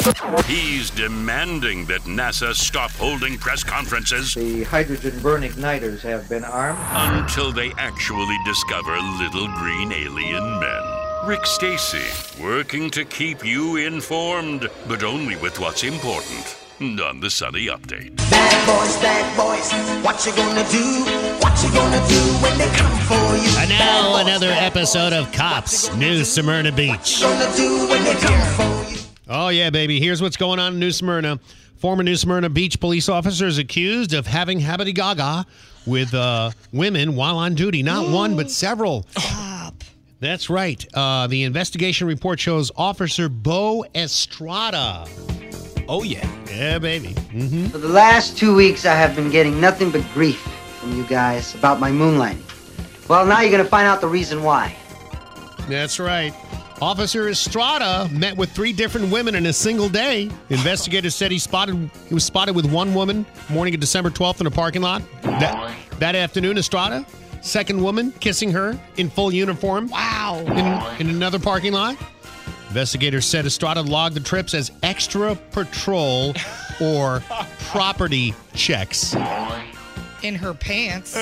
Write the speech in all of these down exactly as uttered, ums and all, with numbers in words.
He's demanding that NASA stop holding press conferences. The hydrogen burn igniters have been armed. Until they actually discover little green alien men. Rick Stacy, working to keep you informed, but only with what's important on the Sunny Update. Bad boys, bad boys, what you gonna do? What you gonna do when they come for you? And now another episode of Cops, New Smyrna Beach. What you gonna do when they come for you? Oh, yeah, baby. Here's what's going on in New Smyrna. Former New Smyrna Beach police officer is accused of having habity gaga with uh, women while on duty. Not one, but several. Stop. That's right. Uh, the investigation report shows Officer Bo Estrada. Oh, yeah. Yeah, baby. Mm-hmm. For the last two weeks, I have been getting nothing but grief from you guys about my moonlighting. Well, now you're going to find out the reason why. That's right. Officer Estrada met with three different women in a single day. Investigators said he spotted he was spotted with one woman morning of December twelfth in a parking lot. That, that afternoon, Estrada, second woman, kissing her in full uniform. Wow. In, in another parking lot. Investigators said Estrada logged the trips as extra patrol or property checks. In her pants.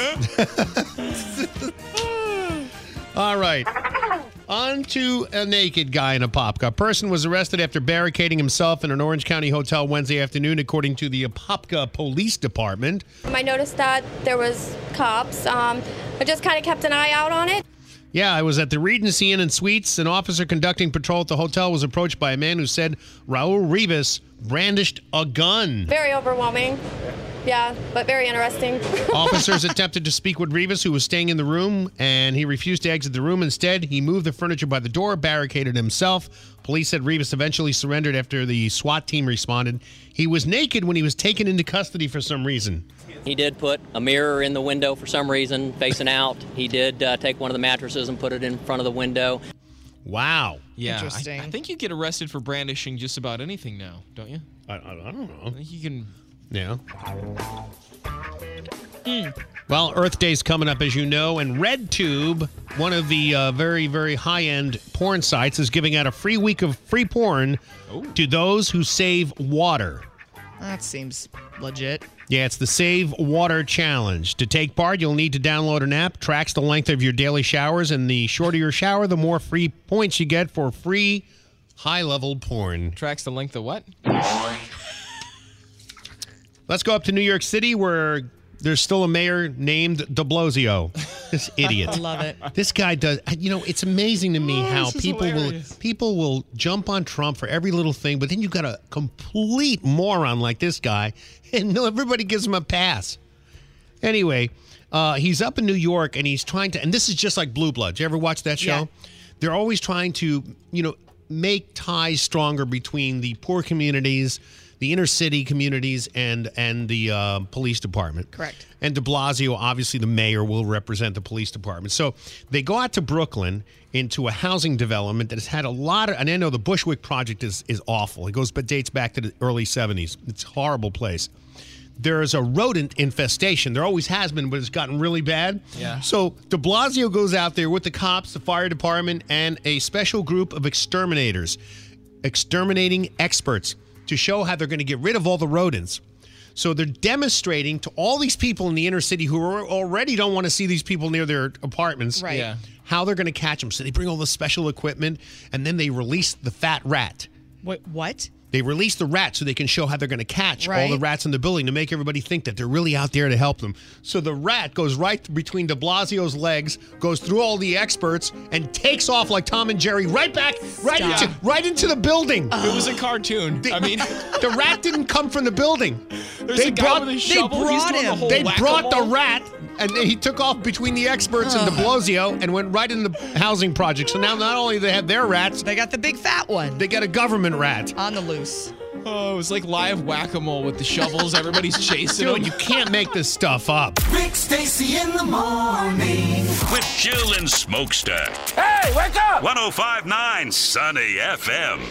All right. On to a naked guy in a Apopka. A person was arrested after barricading himself in an Orange County hotel Wednesday afternoon, according to the Apopka Police Department. I noticed that there was cops. Um, I just kind of kept an eye out on it. Yeah, I was at the Regency Inn and Suites. An officer conducting patrol at the hotel was approached by a man who said Raul Rivas brandished a gun. Very overwhelming. Yeah, but very interesting. Officers attempted to speak with Rivas, who was staying in the room, and he refused to exit the room. Instead, he moved the furniture by the door, barricaded himself. Police said Rivas eventually surrendered after the SWAT team responded. He was naked when he was taken into custody for some reason. He did put a mirror in the window for some reason, facing out. He did uh, take one of the mattresses and put it in front of the window. Wow. Yeah, Interesting. I, I think you get arrested for brandishing just about anything now, don't you? I, I, I don't know. I think you can... Yeah. Mm. Well, Earth Day's coming up, as you know, and RedTube, one of the uh, very, very high-end porn sites, is giving out a free week of free porn Ooh. to those who save water. That seems legit. Yeah, it's the Save Water Challenge. To take part, you'll need to download an app, tracks the length of your daily showers, and the shorter your shower, the more free points you get for free high-level porn. Tracks the length of what? Let's go up to New York City, where there's still a mayor named de Blasio. This idiot. I love it. This guy does. You know, it's amazing to me Oh, how this is people hilarious. will people will jump on Trump for every little thing, but then you got a complete moron like this guy, and no, everybody gives him a pass. Anyway, uh, he's up in New York, and he's trying to. And this is just like Blue Bloods. You ever watch that show? Yeah. They're always trying to, you know, make ties stronger between the poor communities, the inner city communities, and and the uh, police department. Correct. And de Blasio, obviously the mayor, will represent the police department. So they go out to Brooklyn into a housing development that has had a lot of, and I know the Bushwick project is is awful. It goes but dates back to the early seventies. It's a horrible place. There's a rodent infestation. There always has been, but it's gotten really bad. Yeah. So de Blasio goes out there with the cops, the fire department, and a special group of exterminators, exterminating experts, to show how they're going to get rid of all the rodents. So they're demonstrating to all these people in the inner city who are already don't want to see these people near their apartments, Right. Yeah. how they're going to catch them. So they bring all the special equipment, and then they release the fat rat. What? What? They release the rat so they can show how they're going to catch all the Right. rats in the building to make everybody think that they're really out there to help them. So the rat goes right between de Blasio's legs, goes through all the experts, and takes off like Tom and Jerry right back, right Stop. into, right into the building. It was a cartoon. The, I mean, the rat didn't come from the building. there's a guy with a shovel. He's brought doing the him. whole They brought the whack-a-mole. rat, and he took off between the experts and de Blasio and went right into the housing project. So now not only do they have their rats, They got the big fat one they got a government rat. on the loose. Oh, it was like live whack-a-mole with the shovels. Everybody's chasing Dude, them. you can't make this stuff up. Rick Stacy in the morning. With Jill and Smokestack. Hey, wake up! one oh five point nine Sunny F M.